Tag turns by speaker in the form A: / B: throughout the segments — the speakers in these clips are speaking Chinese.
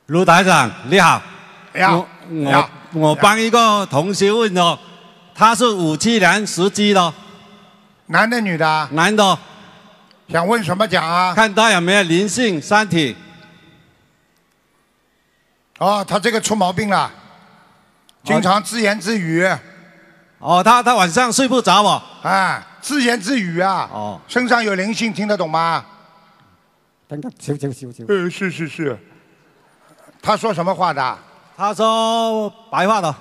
A: 卢台长你好，
B: 你好，
A: 我帮一个同学问哦，他是57年属鸡的，
B: 男的女的？
A: 男的。
B: 想问什么讲啊？
A: 看他有没有灵性身体。
B: 哦，他这个出毛病了，经常自言自语。
A: 哦，他晚上睡不着哦。
B: 哎，自言自语啊。
A: 哦。
B: 身上有灵性，听得懂吗？是。他说什么话的？
A: 他说白话的。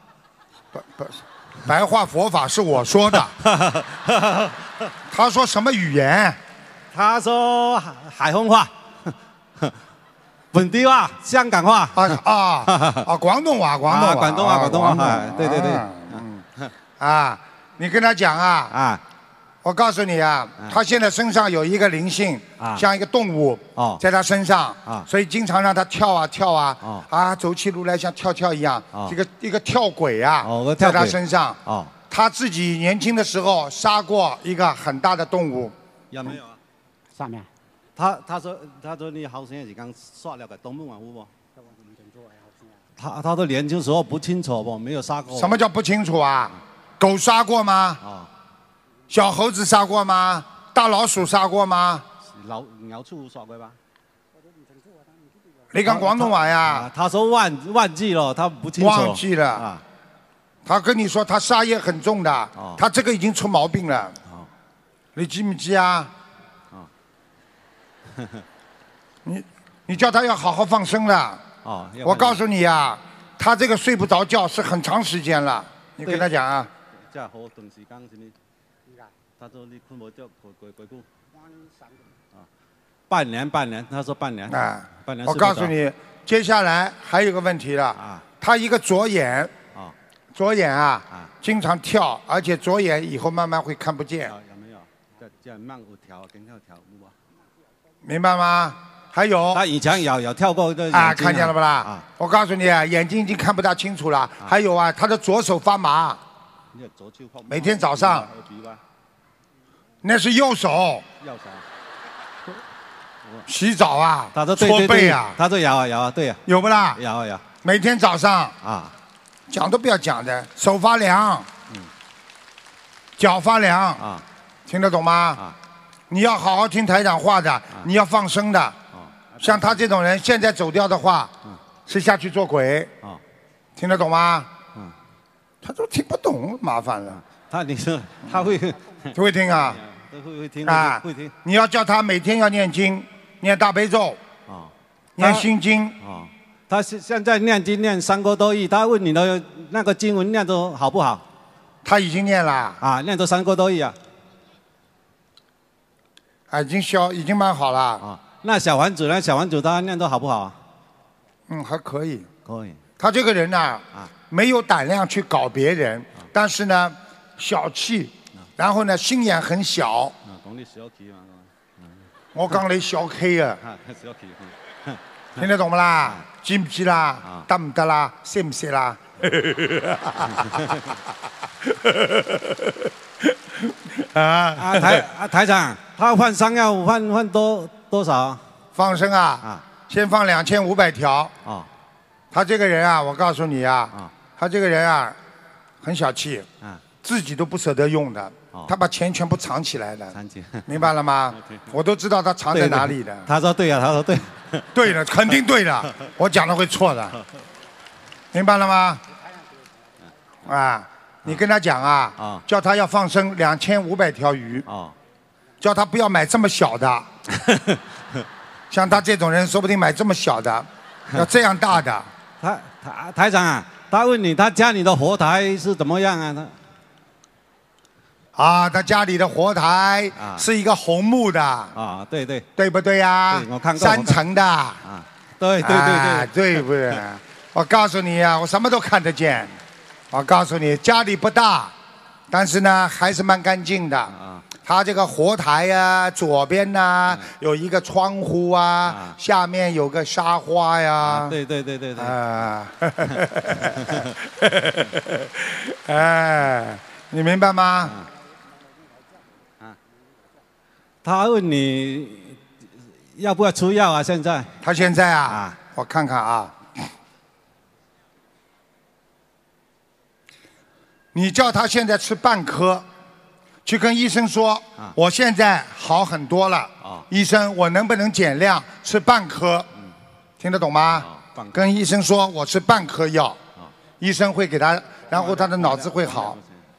B: 白话佛法是我说的。他说什么语言？
A: 他说海丰话、本地话、香港话。
B: 广东话，广东话。
A: 对。
B: 你跟他讲啊。我告诉你啊，他现在身上有一个灵性，像一个动物，在他身上，所以经常让他跳啊，走起路来像跳一样，一个跳轨啊，在他身上。他自己年轻的时候杀过一个很大的动物。
A: 有没有啊？
C: 杀咩？
A: 他说你好像是剛殺了個動物有冇？他說年輕時候不清楚不，沒有殺過。
B: 什麼叫不清楚啊？狗殺過嗎？小猴子殺過嗎？大老鼠殺過嗎？
A: 牛畜殺過吧？
B: 你講廣東話呀？
A: 他說忘記了，他不清楚。
B: 忘記了。他跟你說他殺業很重的，他這個已經出毛病了。你記唔記啊？你叫他要好好放生了。我告訴你啊，他這個睡不着覺是很長時間了。你跟他講啊。
A: 即係好長時間是咪？他說你困冇着鬼故。半年，他說半年。半年。
B: 我告訴你，接下來還有個問題了。他一個左眼啊，經常跳，而且左眼以後慢慢會看不見。
A: 有沒有？即係掹會跳，經常跳舞。
B: 明白嗎？還有。
A: 他以前有跳過的。
B: 看見了不啦？我告訴你啊，眼睛已經看不大清楚了。還有啊，他的左手發麻。每天早上。那是右手。洗澡啊，搓背啊。
A: 他說有啊，對啊。
B: 有不啦？
A: 有。
B: 每天早上。講都不要講的，手發涼，腳發涼，聽得懂嗎？你要好好聽台長話的，你要放生的。像他這種人，現在走掉的話，是下去做鬼。聽得懂嗎？他都聽不懂，麻煩了。
A: 你說他會
B: 聽啊？
A: 會聽。
B: 你要叫他每天要念經，念大悲咒，念心經。
A: 他現在念經念3個多億，他問你的那個經文念得好不好？
B: 他已經念了。
A: 念到3個多億啊。
B: 已經蠻好了。
A: 那小房子呢？小房子他念得好不好啊？
B: 還可以。
A: 可以。
B: 他這個人呢，沒有膽量去搞別人，但是呢，小氣，然後呢，心眼很小。
A: 講你小氣嘛。
B: 我講你小氣啊。
A: 小氣。
B: 聽得懂唔啦？知唔知啦？得唔得啦？識唔識啦？
A: 台長，他放生要放多少？
B: 放生啊？先放2500條。他這個人啊，我告訴你啊，他這個人啊，很小氣，自己都不捨得用的，他把錢全部藏起來的，明白了嗎？我都知道他藏在哪裡的。
A: 他說對啊，他說對。
B: 對的，肯定對的，我講的會錯的，明白了嗎？你跟他講啊，叫他要放生2500條魚，叫他不要買這麼小的，像他這種人，說不定買這麼小的，要這樣大的。
A: 台長啊，他問你，他家裡的佛台是怎麼樣啊？
B: 他家裡的佛台是一個紅木的。
A: 對。
B: 對不對呀？
A: 我看過。
B: 3層的。
A: 對。
B: 對不對？我告訴你啊，我什麼都看得見。我告訴你，家裡不大，但是呢，還是蠻乾淨的。他這個佛台啊，左邊呢有一個窗戶啊，下面有個沙發呀。
A: 對。
B: 你明白嗎？
A: 他問你要不要出藥啊？現在？
B: 他現在啊， 我看看啊。你叫他现在吃半颗，去跟医生说，我现在好很多了。医生，我能不能减量吃半颗？听得懂吗？跟医生说我吃半颗药，医生会给他，然后他的脑子会好。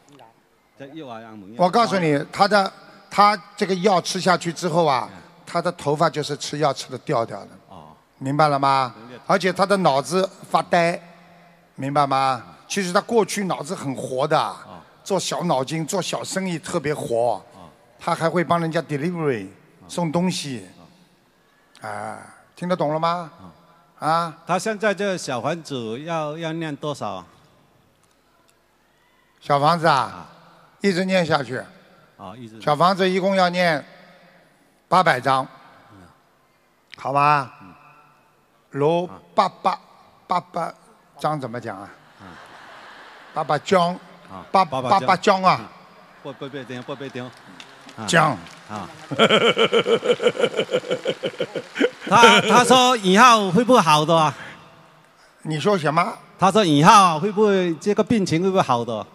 B: 我告诉你，他这个药吃下去之后啊，他的头发就是吃药吃的掉的。明白了吗？而且他的脑子发呆，明白吗？其实他过去脑子很活的，做小脑筋、做小生意特别活。他还会帮人家 delivery 送东西。听得懂了吗？
A: 他现在这小房子要念多少啊？
B: 小房子啊，一直念下去。小房子一共要念800张，好吧？如800张怎么讲啊？800张，800张啊！
A: 不丢。
B: 江。
A: 他说以后会不会好的啊？
B: 你说什么？
A: 他说以后会不会这个病情会不会好的？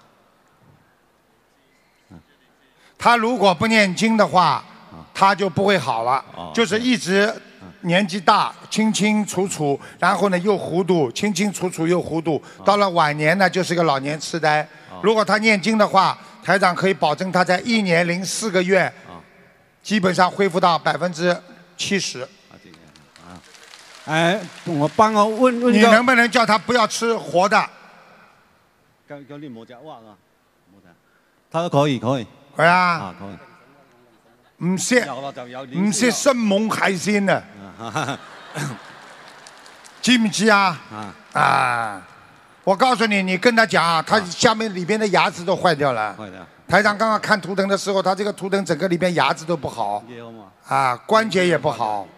B: 他如果不念经的话，他就不会好了，就是一直年纪大，清清楚楚，然后呢又糊涂，清清楚楚又糊涂，到了晚年呢就是个老年痴呆。如果他念经的话，台长可以保证他在1年零4个月，基本上恢复到70%。
A: 我帮我问
B: 你能不能叫他不要吃活的？
A: 他說可以。
B: 係啊。唔食生猛海鮮啊！知唔知啊？我告訴你，你跟他講，他下面裏邊的牙齒都壞掉了。台長剛剛看圖騰的時候，他這個圖騰整個裏邊牙齒都不好，關節也不好。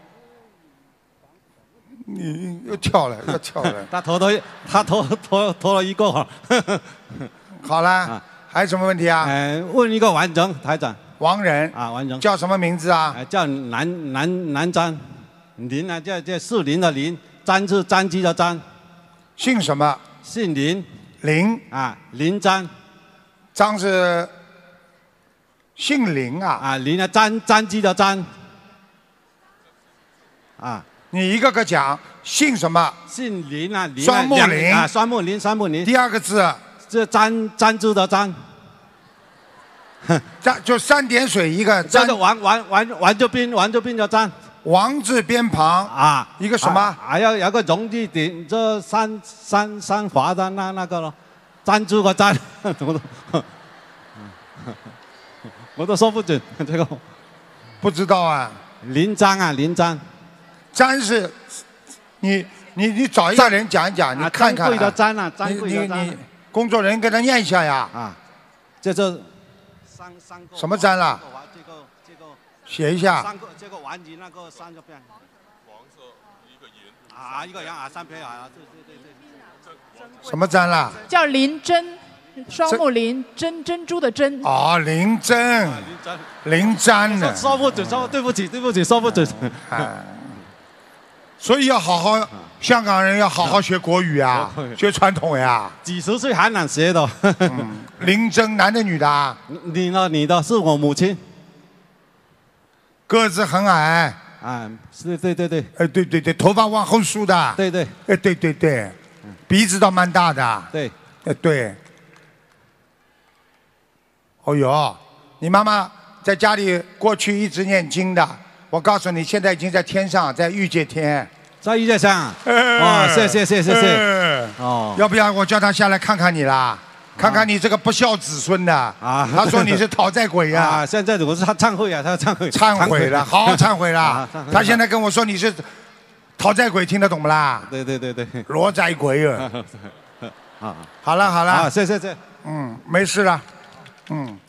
B: 你又跳了。
A: 他拖了一個。
B: 好了，還有什麼問題啊？
A: 問一個完整台長。
B: 王人
A: 完整。
B: 叫什麼名字啊？
A: 叫南瞻，林啊，這是林的林，瞻是瞻機的瞻。
B: 姓什麼？
A: 姓林。
B: 林
A: 林瞻。
B: 張是姓林啊？
A: 林啊，瞻機的瞻。
B: 你一個個講，姓什麼？
A: 姓林啊，林。
B: 雙木林。
A: 雙木林。
B: 第二個字。
A: 這瞻之的瞻。
B: 就3點水一個
A: 瞻。王字邊的瞻。
B: 王字邊旁。一個什麼？
A: 有個容易點，這三華的那個咯，瞻之個瞻。我都說不準這個。
B: 不知道啊。
A: 林瞻。
B: 瞻是，你找一個人講一講，你看看。
A: 瞻貴的瞻啊，瞻貴的瞻。
B: 你工作人員給他念一下呀。
A: 這
B: 什麼瞻啦？寫一下。
A: 這個丸子那個三個邊。黃色一個人三邊對。
B: 什麼瞻啦？
C: 叫林真，雙木林，珍珠的珍。
B: 林真。林瞻呢？
A: 說不準，對不起，說不準。
B: 所以要好好，香港人要好好學國語啊，學傳統呀。
A: 幾十歲還難學的。
B: 林真，男的女的啊？
A: 你的是我母親。
B: 個子很矮。
A: 是對。
B: 對，頭髮往後梳的。
A: 對。
B: 對，鼻子倒蠻大的。
A: 對。
B: 對。哦喲，你媽媽在家裡過去一直念經的。我告訴你，現在已經在天上，在御界天。
A: 在御界上。謝。
B: 要不要我叫他下來看看你啦？看看你這個不孝子孫的。他說你是討債鬼呀。
A: 現在我是他懺悔啊，他懺悔。
B: 懺悔了，好好懺悔了。他現在跟我說你是討債鬼，聽得懂不啦？
A: 對。
B: 羅債鬼啊。好了。
A: 謝。
B: 沒事了。